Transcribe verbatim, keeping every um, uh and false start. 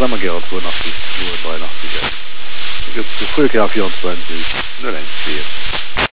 immer gerne zweiundachtzig, nur dreiundachtzig. Dann gibt es die Frühkehr vierundzwanzig, null eins vier.